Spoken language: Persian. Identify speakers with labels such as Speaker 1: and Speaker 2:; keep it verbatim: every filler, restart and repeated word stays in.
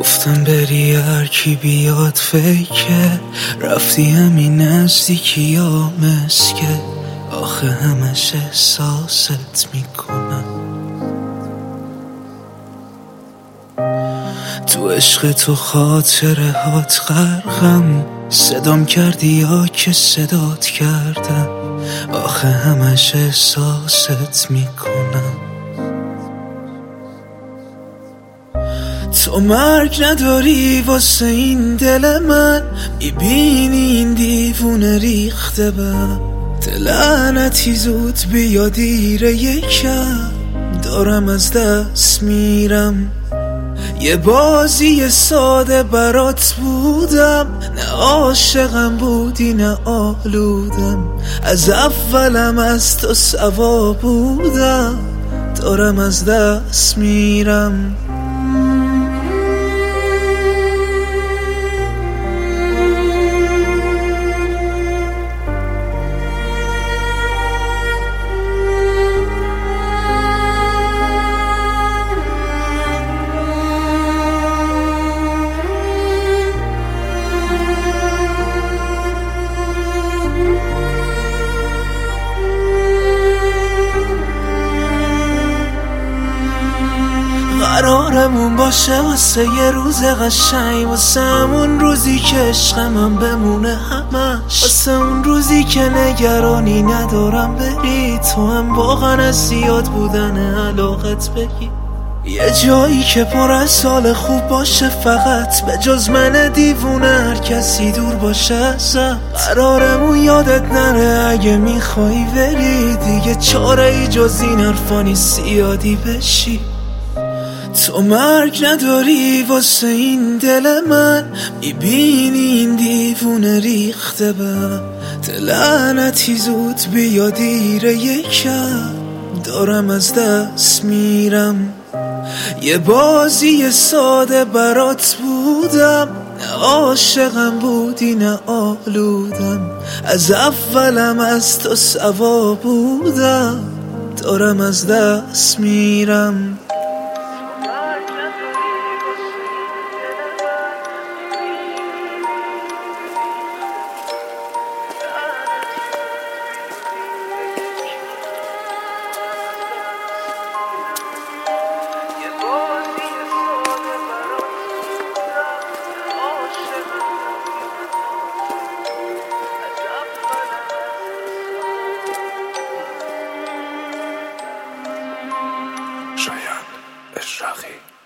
Speaker 1: گفتم بری هر کی بیاد فیکه، رفتی همین نزدیکی یا مسکه، آخه همش احساست میکنم. تو عشق تو خاطره هات غرقم، صدام کردی یا که صدات کردم، آخه همش احساست میکنم. تو مرگ نداری واسه این دل من، میبینی این دیوونه ریخته بم، لعنتی زود بیا دیره یکم، دارم از دست میرم. یه بازی ساده برات بودم، نه عاشقم بودی نه آلودم، از اولم از تو سوا بودم، دارم از دست میرم. قرارمون باشه واسه یه روز قشنگ، واسه همون روزی که عشقمم بمونه همش، واسه اون روزی که نگرانی ندارم بری، تو هم واقعا از زیاد بودن علاقت بگی، یه جایی که پر از سال خوب باشه، فقط به جز من دیوونه هر کسی دور باشه ازم. قرارمون یادت نره اگه میخوایی بری، دیگه چاره ای جز این حرفا نیست زیادی بشی. تو مرگ نداری واسه این دل من، میبینی این دیوونه ریخته بم، لعنتی زود بیا دیره یکم، دارم از دست میرم. یه بازی ساده برات بودم، نه عاشقم بودی نه آلودم، از اولم از تو سوا بودم، دارم از دست میرم.
Speaker 2: شایان اشراقی